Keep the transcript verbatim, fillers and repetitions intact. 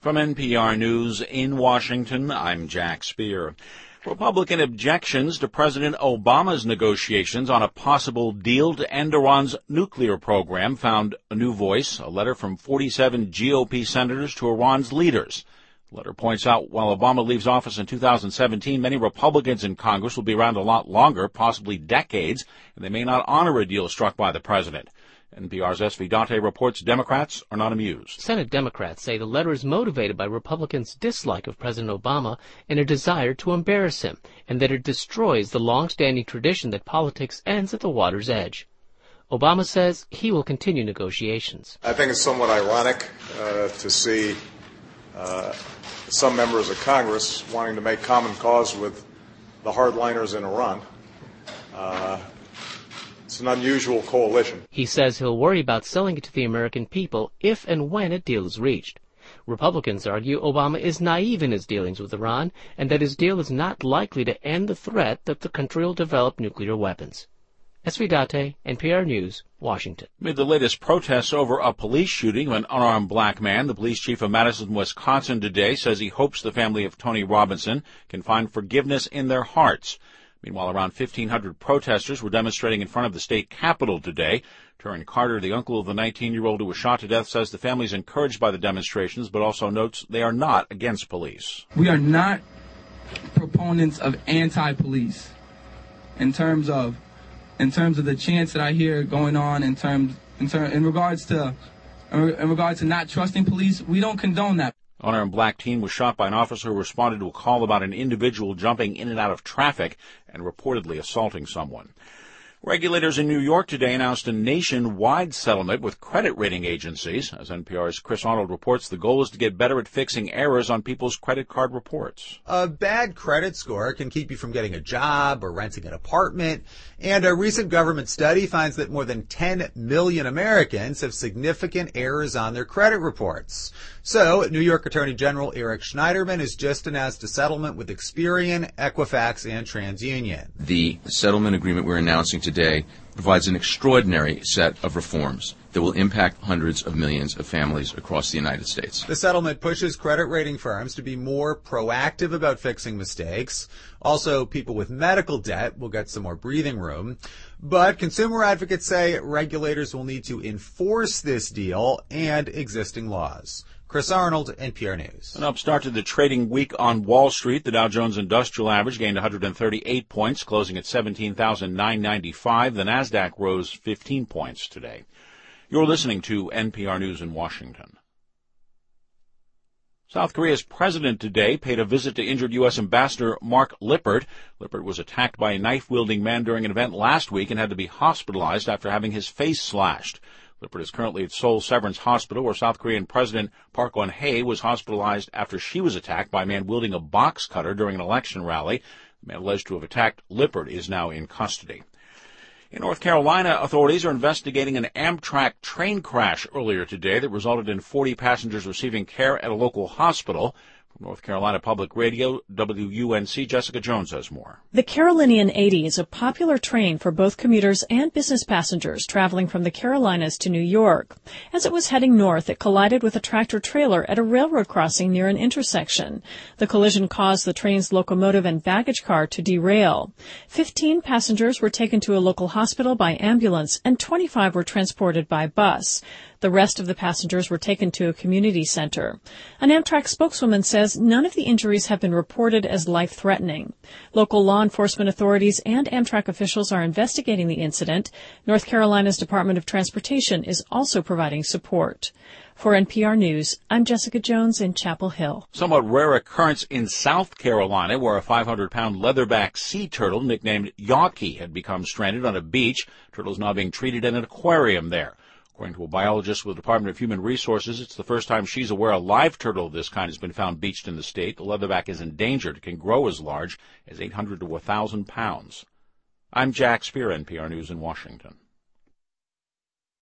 From N P R News in Washington, I'm Jack Speer. Republican objections to President Obama's negotiations on a possible deal to end Iran's nuclear program found a new voice, a letter from forty-seven G O P senators to Iran's leaders. The letter points out while Obama leaves office in two thousand seventeen, many Republicans in Congress will be around a lot longer, possibly decades, and they may not honor a deal struck by the president. N P R's S V Date reports Democrats are not amused. Senate Democrats say the letter is motivated by Republicans' dislike of President Obama and a desire to embarrass him, and that it destroys the long-standing tradition that politics ends at the water's edge. Obama says he will continue negotiations. I think it's somewhat ironic uh, to see uh, some members of Congress wanting to make common cause with the hardliners in Iran. Uh, It's an unusual coalition. He says he'll worry about selling it to the American people if and when a deal is reached. Republicans argue Obama is naive in his dealings with Iran and that his deal is not likely to end the threat that the country will develop nuclear weapons. S V Date, N P R News, Washington. Amid the latest protests over a police shooting of an unarmed black man, the police chief of Madison, Wisconsin today says he hopes the family of Tony Robinson can find forgiveness in their hearts. Meanwhile, around fifteen hundred protesters were demonstrating in front of the state capitol today. Terran Carter, the uncle of the nineteen-year-old who was shot to death, says the family is encouraged by the demonstrations, but also notes they are not against police. We are not proponents of anti-police in terms of in terms of the chants that I hear going on in terms in, ter- in regards to in regards to not trusting police. We don't condone that. An unarmed black teen was shot by an officer who responded to a call about an individual jumping in and out of traffic and reportedly assaulting someone. Regulators in New York today announced a nationwide settlement with credit rating agencies. As N P R's Chris Arnold reports, the goal is to get better at fixing errors on people's credit card reports. A bad credit score can keep you from getting a job or renting an apartment. And a recent government study finds that more than ten million Americans have significant errors on their credit reports. So, New York Attorney General Eric Schneiderman has just announced a settlement with Experian, Equifax, and TransUnion. The settlement agreement we're announcing today provides an extraordinary set of reforms that will impact hundreds of millions of families across the United States. The settlement pushes credit rating firms to be more proactive about fixing mistakes. Also, people with medical debt will get some more breathing room. But consumer advocates say regulators will need to enforce this deal and existing laws. Chris Arnold, N P R News. An upstart to the trading week on Wall Street. The Dow Jones Industrial Average gained one hundred thirty-eight points, closing at seventeen thousand nine hundred ninety-five. The Nasdaq rose fifteen points today. You're listening to N P R News in Washington. South Korea's president today paid a visit to injured U S Ambassador Mark Lippert. Lippert was attacked by a knife-wielding man during an event last week and had to be hospitalized after having his face slashed. Lippert is currently at Seoul Severance Hospital, where South Korean President Park Geun-hye was hospitalized after she was attacked by a man wielding a box cutter during an election rally. The man alleged to have attacked Lippert is now in custody. In North Carolina, authorities are investigating an Amtrak train crash earlier today that resulted in forty passengers receiving care at a local hospital. From North Carolina Public Radio, W U N C, Jessica Jones has more. The Carolinian eighty is a popular train for both commuters and business passengers traveling from the Carolinas to New York. As it was heading north, it collided with a tractor-trailer at a railroad crossing near an intersection. The collision caused the train's locomotive and baggage car to derail. Fifteen passengers were taken to a local hospital by ambulance, and twenty-five were transported by bus. The rest of the passengers were taken to a community center. An Amtrak spokeswoman says none of the injuries have been reported as life-threatening. Local law enforcement authorities and Amtrak officials are investigating the incident. North Carolina's Department of Transportation is also providing support. For N P R News, I'm Jessica Jones in Chapel Hill. Somewhat rare occurrence in South Carolina, where a five hundred pound leatherback sea turtle nicknamed Yawkey had become stranded on a beach. Turtle is now being treated in an aquarium there. According to a biologist with the Department of Human Resources, it's the first time she's aware a live turtle of this kind has been found beached in the state. The leatherback is endangered. It can grow as large as eight hundred to one thousand pounds. I'm Jack Speer, N P R News in Washington.